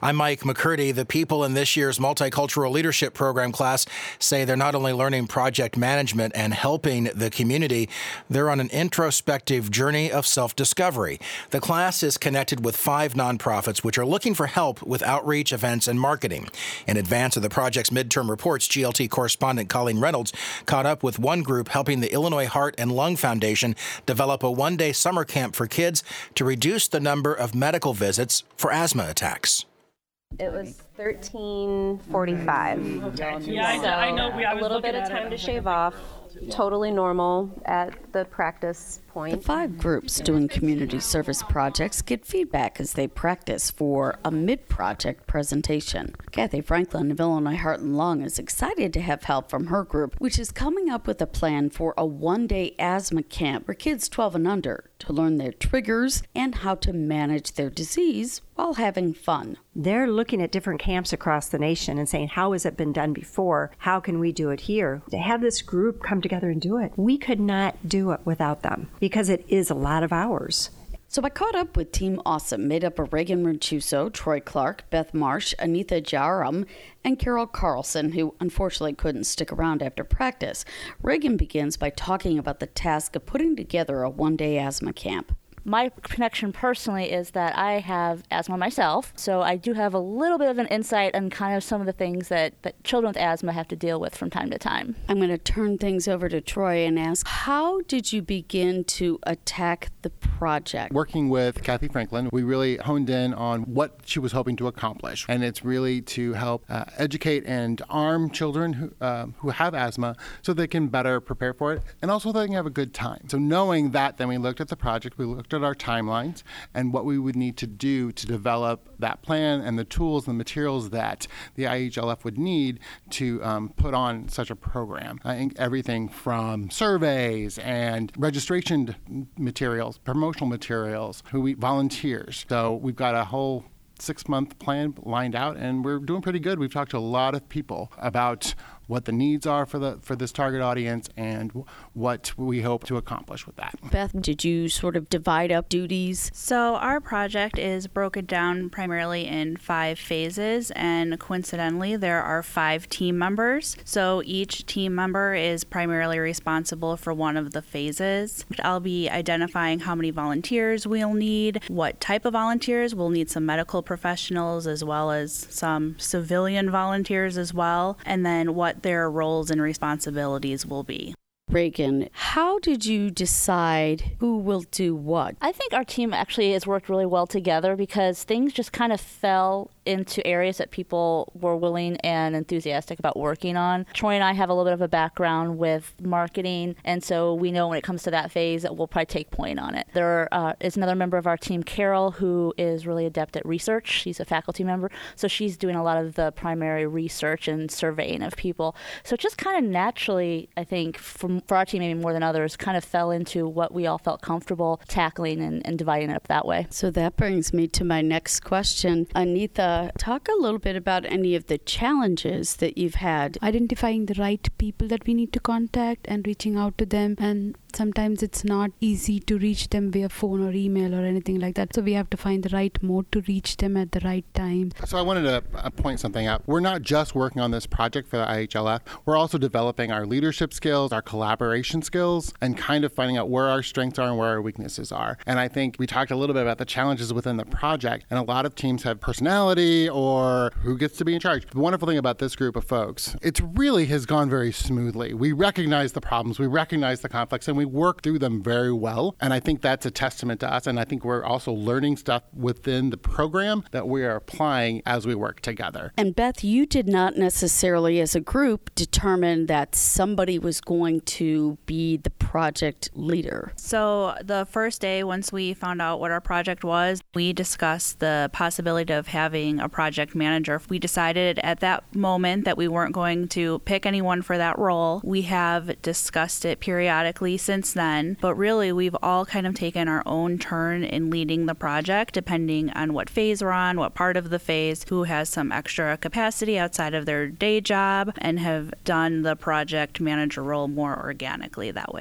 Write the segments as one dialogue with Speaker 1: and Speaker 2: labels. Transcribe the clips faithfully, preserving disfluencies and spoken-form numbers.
Speaker 1: I'm Mike McCurdy. The people in this year's Multicultural Leadership Program class say they're not only learning project management and helping the community, they're on an introspective journey of self-discovery. The class is connected with five nonprofits which are looking for help with outreach, events, and marketing. In advance of the project's midterm reports, G L T correspondent Colleen Reynolds caught up with one group helping the Illinois Heart and Lung Foundation develop a one-day summer camp for kids to reduce the number of medical visits for asthma attacks.
Speaker 2: It was thirteen forty-five.
Speaker 3: Yeah, I know. I know. We, I
Speaker 2: a little bit of time to shave off. Totally normal at the practice point.
Speaker 4: The five groups doing community service projects get feedback as they practice for a mid-project presentation. Kathy Franklin of Illinois Heart and Lung is excited to have help from her group, which is coming up with a plan for a one-day asthma camp for kids twelve and under to learn their triggers and how to manage their disease while having fun.
Speaker 5: They're looking at different camps across the nation and saying, how has it been done before? How can we do it here? To have this group come together and do it, we could not do it without them because it is a lot of hours.
Speaker 4: So I caught up with Team Awesome, made up of Reagan Ranchuso, Troy Clark, Beth Marsh, Anita Jaram, and Carol Carlson, who unfortunately couldn't stick around after practice. Reagan begins by talking about the task of putting together a one-day asthma camp.
Speaker 6: My connection personally is that I have asthma myself, so I do have a little bit of an insight on kind of some of the things that, that children with asthma have to deal with from time to time.
Speaker 4: I'm going to turn things over to Troy and ask, how did you begin to attack the project?
Speaker 7: Working with Kathy Franklin, we really honed in on what she was hoping to accomplish, and it's really to help uh, educate and arm children who, uh, who have asthma so they can better prepare for it, and also they can have a good time. So knowing that, then we looked at the project, we looked at our timelines and what we would need to do to develop that plan and the tools and the materials that the I H L F would need to um, put on such a program. I think everything from surveys and registration materials, promotional materials, who we volunteers. So we've got a whole six-month plan lined out, and we're doing pretty good. We've talked to a lot of people about what the needs are for the for this target audience and w- what we hope to accomplish with that.
Speaker 4: Beth, did you sort of divide up duties?
Speaker 8: So our project is broken down primarily in five phases, and coincidentally there are five team members. So each team member is primarily responsible for one of the phases. I'll be identifying how many volunteers we'll need, what type of volunteers. We'll need some medical professionals as well as some civilian volunteers as well, and then what their roles and responsibilities will be.
Speaker 4: Reagan, how did you decide who will do what?
Speaker 6: I think our team actually has worked really well together because things just kind of fell into areas that people were willing and enthusiastic about working on. Troy and I have a little bit of a background with marketing, and so we know when it comes to that phase that we'll probably take point on it. There uh, is another member of our team, Carol, who is really adept at research. She's a faculty member, so she's doing a lot of the primary research and surveying of people. So it just kind of naturally, I think, from for our team, maybe more than others, kind of fell into what we all felt comfortable tackling and, and dividing it up that way.
Speaker 4: So that brings me to my next question. Anita, talk a little bit about any of the challenges that you've had.
Speaker 9: Identifying the right people that we need to contact and reaching out to them, and sometimes it's not easy to reach them via phone or email or anything like that. So we have to find the right mode to reach them at the right time.
Speaker 7: So I wanted to uh, point something out. We're not just working on this project for the I H L F. We're also developing our leadership skills, our collaboration skills, and kind of finding out where our strengths are and where our weaknesses are. And I think we talked a little bit about the challenges within the project, and a lot of teams have personality or who gets to be in charge. The wonderful thing about this group of folks, it really has gone very smoothly. We recognize the problems, we recognize the conflicts, and we work through them very well. And I think that's a testament to us. And I think we're also learning stuff within the program that we are applying as we work together.
Speaker 4: And Beth, you did not necessarily as a group determine that somebody was going to be the project leader.
Speaker 8: So the first day, once we found out what our project was, we discussed the possibility of having a project manager. We decided at that moment that we weren't going to pick anyone for that role. We have discussed it periodically since then, but really we've all kind of taken our own turn in leading the project, depending on what phase we're on, what part of the phase, who has some extra capacity outside of their day job, and have done the project manager role more organically that way.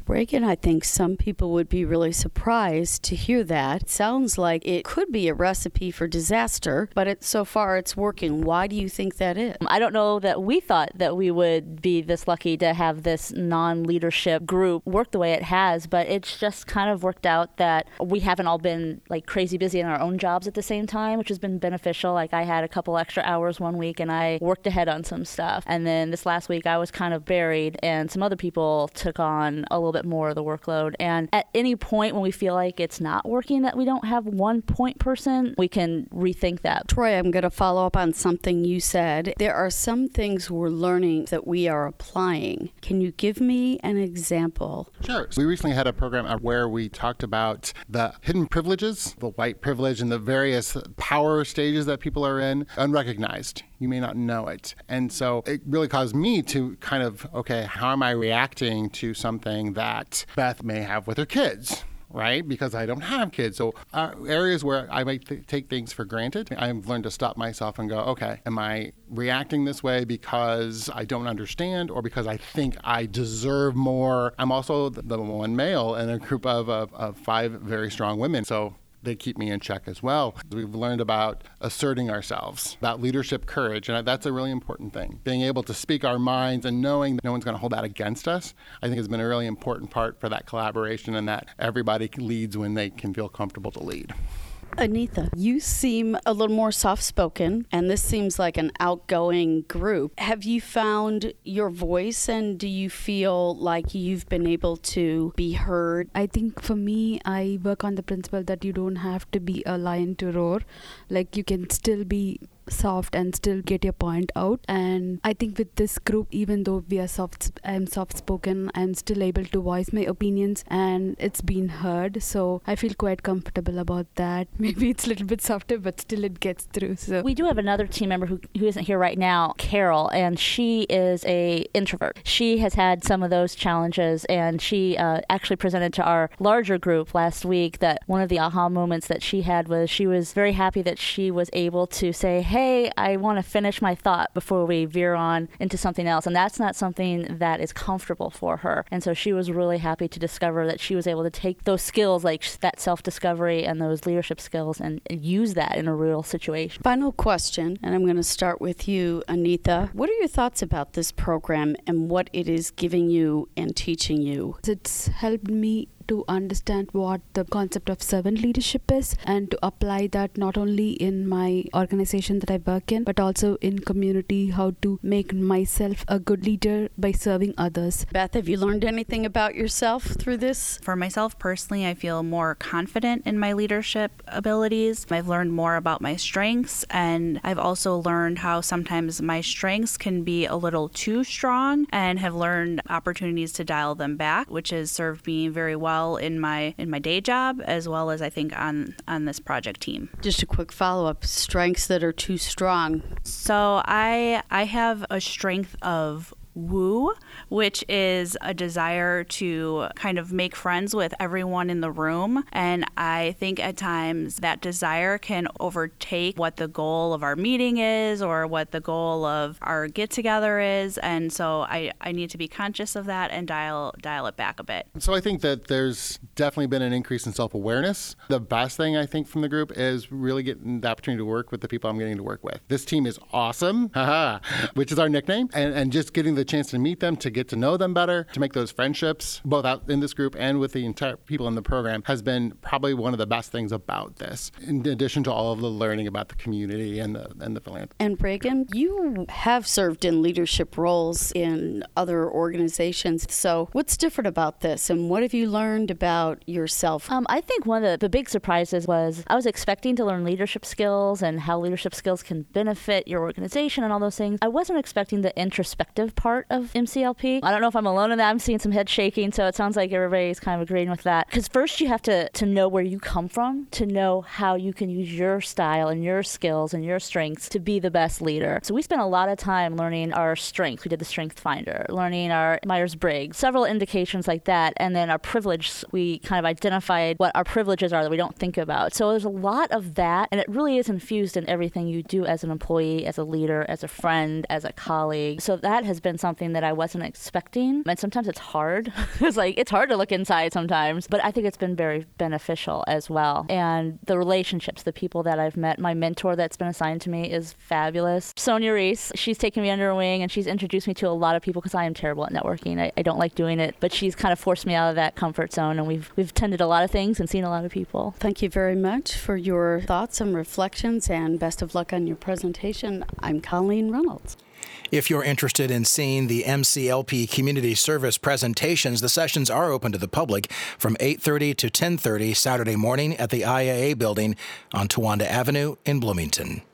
Speaker 4: Reagan, I think some people would be really surprised to hear that. It sounds like it could be a recipe for disaster, but it, so far it's working. Why do you think that is?
Speaker 6: I don't know that we thought that we would be this lucky to have this non-leadership group work the way it has, but it's just kind of worked out that we haven't all been like crazy busy in our own jobs at the same time, which has been beneficial. Like I had a couple extra hours one week and I worked ahead on some stuff. And then this last week I was kind of buried and some other people took on a little bit more of the workload. And at any point when we feel like it's not working, that we don't have one point person, we can rethink that.
Speaker 4: Troy, I'm going to follow up on something you said. There are some things we're learning that we are applying. Can you give me an example?
Speaker 7: Sure. We recently had a program where we talked about the hidden privileges, the white privilege, and the various power stages that people are in, unrecognized. You may not know it. And so it really caused me to kind of, okay, how am I reacting to something that Beth may have with her kids? Right? Because I don't have kids. So uh, areas where I might th- take things for granted, I've learned to stop myself and go, okay, am I reacting this way because I don't understand or because I think I deserve more? I'm also the, the one male in a group of, of, of five very strong women. So they keep me in check as well. We've learned about asserting ourselves, about leadership courage, and that's a really important thing. Being able to speak our minds and knowing that no one's going to hold that against us, I think has been a really important part for that collaboration and that everybody leads when they can feel comfortable to lead.
Speaker 4: Anita, you seem a little more soft-spoken, and this seems like an outgoing group. Have you found your voice, and do you feel like you've been able to be heard?
Speaker 9: I think for me, I work on the principle that you don't have to be a lion to roar. Like, you can still be soft and still get your point out. And I think with this group, even though we are soft, I'm soft spoken, I'm still able to voice my opinions and it's been heard. So I feel quite comfortable about that. Maybe it's a little bit softer, but still it gets through. So
Speaker 6: we do have another team member who, who isn't here right now, Carol, and she is a introvert. She has had some of those challenges, and she uh, actually presented to our larger group last week that one of the aha moments that she had was she was very happy that she was able to say, hey, Hey, I want to finish my thought before we veer on into something else. And that's not something that is comfortable for her. And so she was really happy to discover that she was able to take those skills, like that self-discovery and those leadership skills, and use that in a real situation.
Speaker 4: Final question, and I'm going to start with you, Anita. What are your thoughts about this program and what it is giving you and teaching you?
Speaker 9: It's helped me to understand what the concept of servant leadership is and to apply that not only in my organization that I work in, but also in community, how to make myself a good leader by serving others.
Speaker 4: Beth, have you learned anything about yourself through this?
Speaker 8: For myself personally, I feel more confident in my leadership abilities. I've learned more about my strengths, and I've also learned how sometimes my strengths can be a little too strong, and have learned opportunities to dial them back, which has served me very well in my in my day job, as well as I think on on this project team.
Speaker 4: Just a quick follow-up, strengths that are too strong.
Speaker 8: So I I have a strength of woo, which is a desire to kind of make friends with everyone in the room. And I think at times that desire can overtake what the goal of our meeting is or what the goal of our get-together is. And so I, I need to be conscious of that and dial dial it back a bit. So
Speaker 7: I think that there's definitely been an increase in self-awareness. The best thing I think from the group is really getting the opportunity to work with the people I'm getting to work with. This team is awesome, haha, which is our nickname, and, and just getting the chance to meet them, to get to know them better, to make those friendships, both out in this group and with the entire people in the program, has been probably one of the best things about this, in addition to all of the learning about the community and the and the philanthropy.
Speaker 4: And Reagan, you have served in leadership roles in other organizations. So what's different about this, and what have you learned about yourself?
Speaker 6: Um, I think one of the, the big surprises was I was expecting to learn leadership skills and how leadership skills can benefit your organization and all those things. I wasn't expecting the introspective part of M C L P. I don't know if I'm alone in that. I'm seeing some head shaking, so it sounds like everybody's kind of agreeing with that. Because first you have to, to know where you come from, to know how you can use your style and your skills and your strengths to be the best leader. So we spent a lot of time learning our strengths. We did the Strength Finder, learning our Myers-Briggs, several indications like that, and then our privilege. We kind of identified what our privileges are that we don't think about. So there's a lot of that, and it really is infused in everything you do as an employee, as a leader, as a friend, as a colleague. So that has been something that I wasn't expecting. And sometimes it's hard. It's like, it's hard to look inside sometimes, but I think it's been very beneficial as well. And the relationships, the people that I've met, my mentor that's been assigned to me is fabulous. Sonia Reese, she's taken me under her wing and she's introduced me to a lot of people because I am terrible at networking. I, I don't like doing it, but she's kind of forced me out of that comfort zone, and we've we've attended a lot of things and seen a lot of people.
Speaker 4: Thank you very much for your thoughts and reflections, and best of luck on your presentation. I'm Colleen Reynolds.
Speaker 1: If you're interested in seeing the M C L P Community Service presentations, the sessions are open to the public from eight thirty to ten thirty Saturday morning at the I A A building on Towanda Avenue in Bloomington.